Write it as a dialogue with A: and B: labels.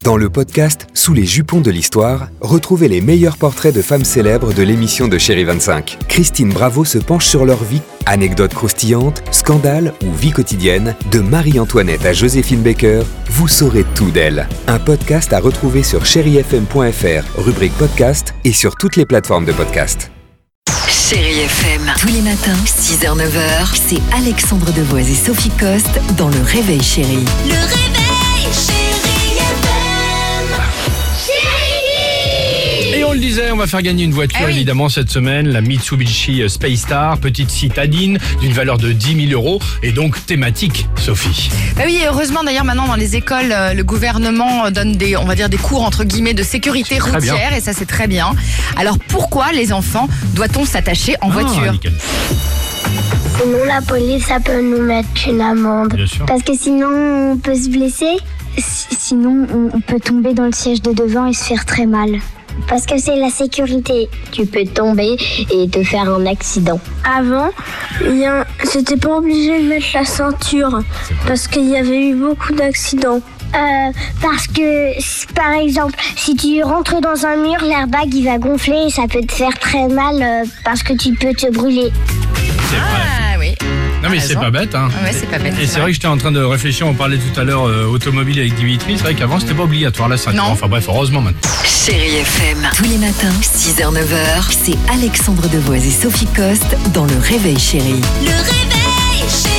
A: Dans le podcast Sous les jupons de l'histoire, retrouvez les meilleurs portraits de femmes célèbres de l'émission de Chérie 25. Christine Bravo se penche sur leur vie. Anecdotes croustillantes, scandales ou vie quotidienne, de Marie-Antoinette à Joséphine Baker, vous saurez tout d'elle. Un podcast à retrouver sur chérifm.fr, rubrique podcast et sur toutes les plateformes de podcast.
B: Chérie FM, tous les matins, 6h-9h, c'est Alexandre Devoise et Sophie Coste dans Le Réveil Chérie.
C: Le réveil, Chérie FM. Chérie.
D: Et on le disait, on va faire gagner une voiture évidemment cette semaine, la Mitsubishi Space Star, petite citadine d'une valeur de 10 000 euros et donc thématique, Sophie.
E: Bah oui, heureusement d'ailleurs maintenant dans les écoles, le gouvernement donne des cours entre guillemets de sécurité routière et ça c'est très bien. Alors pourquoi les enfants doit-on s'attacher en voiture ?
D: Nickel.
F: Sinon la police, ça peut nous mettre une amende.
D: Bien sûr.
F: Parce que sinon on peut se blesser. Sinon on peut tomber dans le siège de devant et se faire très mal. Parce que c'est la sécurité. Tu peux tomber et te faire un accident. Avant, c'était pas obligé de mettre la ceinture. Parce qu'il y avait eu beaucoup d'accidents. Parce que, par exemple, si tu rentres dans un mur, l'airbag il va gonfler et ça peut te faire très mal parce que tu peux te brûler.
D: C'est vrai.
E: Ah oui.
D: Non mais c'est pas bête hein.
E: Ouais, c'est pas bête.
D: Et c'est vrai que j'étais en train de réfléchir, on parlait tout à l'heure automobile avec Dimitri, c'est vrai qu'avant c'était pas obligatoire la ceinture.
E: Non.
D: Enfin bref, heureusement maintenant.
B: Chérie FM, tous les matins, 6h-9h, c'est Alexandre Devoise et Sophie Coste dans Le Réveil Chérie.
C: Le réveil, Chérie.